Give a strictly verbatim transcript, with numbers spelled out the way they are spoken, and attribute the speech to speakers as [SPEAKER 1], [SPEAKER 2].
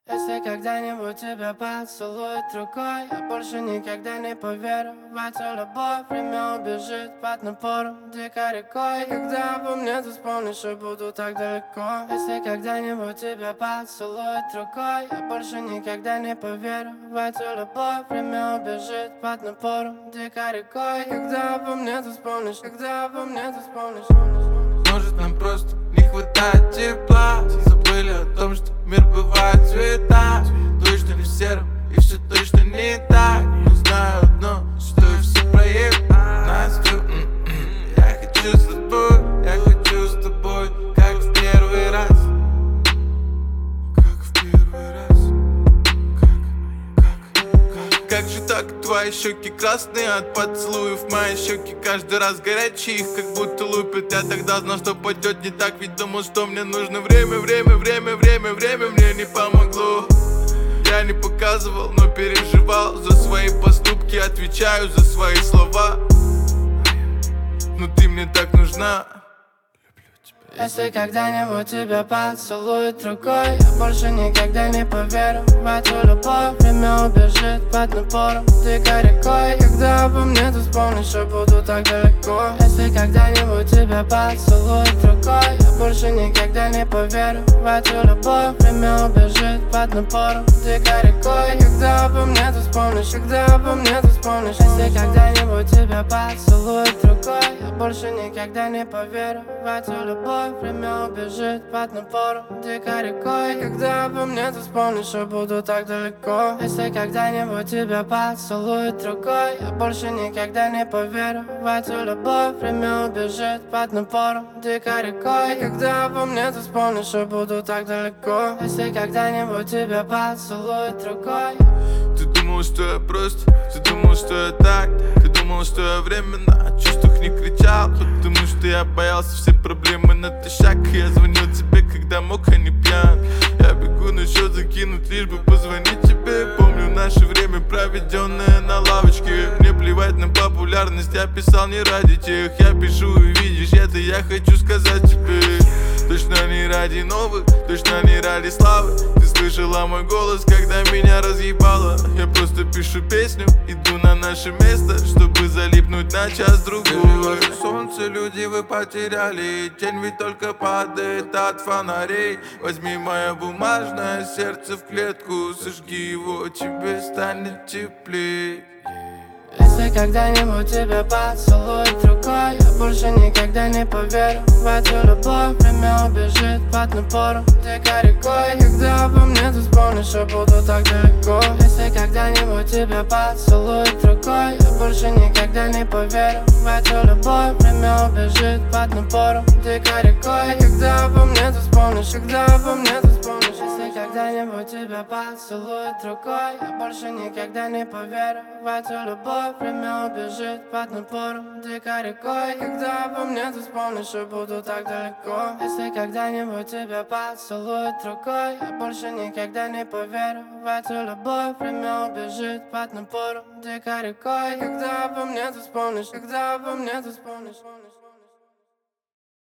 [SPEAKER 1] Если когда-нибудь тебя поцелует рукой, я больше никогда не поверю в эту любовь. Время убежит под напором дикой рекой. Когда обо мне ты вспомнишь, я буду так далеко. Если когда-нибудь тебя поцелует рукой, я больше никогда не поверю в эту любовь. Время убежит под напором дикой рекой. Когда обо мне ты вспомнишь, когда обо мне ты вспомнишь.
[SPEAKER 2] Может, нам просто не хватает тепла. Забыли о том, что мир бывает цвета. Точно не в сером, и все точно не так. Но знаю одно, что и все проебано. Настю, я хочу с тобой, я хочу с тобой, как в первый раз. Как в первый раз. Как, как, как Как же так, твои щеки красные от поцелуев. Мои щеки каждый раз горячие, их как будто лупят. Я тогда знал, что пойдет не так, ведь думал, что мне нужно время, время, время, время, время мне не помогло. Я не показывал, но переживал за свои поступки, отвечаю за свои слова. Но ты мне так нужна.
[SPEAKER 1] Если когда-нибудь тебя поцелует рукой, я больше никогда не поверю в эту любовь. Время убежит под напором дикой рекой. Когда обо мне ты вспомнишь, я буду так далеко. Если когда-нибудь тебя поцелует рукой, я больше никогда не поверю в эту любовь. Время убежит под напором дикой рекой. Когда обо мне ты вспомнишь, когда обо мне ты вспомнишь. Если когда-нибудь тебя поцелует рукой, я больше никогда не поверю в эту любовь. Время убежит под напором дикой рекой. Когда обо мне ты вспомнишь, я буду так далеко. Если когда-нибудь тебя поцелует рукой, я больше никогда не поверю в эту любовь. Время убежит под напором дикой рекой. Когда обо мне ты вспомнишь, я буду так далеко. Если когда-нибудь тебя поцелует рукой.
[SPEAKER 2] Ты думал, что я просто, ты думал, что я так. Ты думал, что я временно о чувствах не кричал. Потому что я боялся все проблемы натощак. Я звонил тебе, когда мог, а не пьян. Я бегу на счет закинуть, лишь бы позвонить тебе. Помню наше время, проведенное на лавочке. Мне плевать на популярность, я писал не ради тех. Я пишу и видишь, это я хочу сказать тебе. Точно не ради новых, точно не ради славы. Ты слышала мой голос, когда меня разъебало. Я просто пишу песню, иду на наше место, чтобы залипнуть на час-другой. Солнце, люди, вы потеряли. Тень ведь только падает от фонарей. Возьми мое бумажное сердце в клетку, сожги его, тебе станет теплей.
[SPEAKER 1] Если когда-нибудь тебя поцелует рукой, я больше никогда не поверю в эту любовь. Время убежит под напором дикой рекой. Когда обо мне ты вспомнишь, я буду так далеко. Если когда-нибудь тебя поцелует рукой, я больше никогда не поверю в эту любовь. Время убежит под напором дикой рекой. Когда обо мне ты вспомнишь, когда обо мне ты вспомнишь. Если когда-нибудь тебя поцелует рукой, я больше никогда не поверю в эту любовь. Время убежит под напором дикой рекой. Когда обо мне ты вспомнишь, я буду так далеко. Если когда-нибудь тебя поцелует рукой, я больше никогда не поверю в эту любовь. Время убежит под напором дикой рекой. Когда обо мне ты вспомнишь, когда обо мне ты вспомнишь.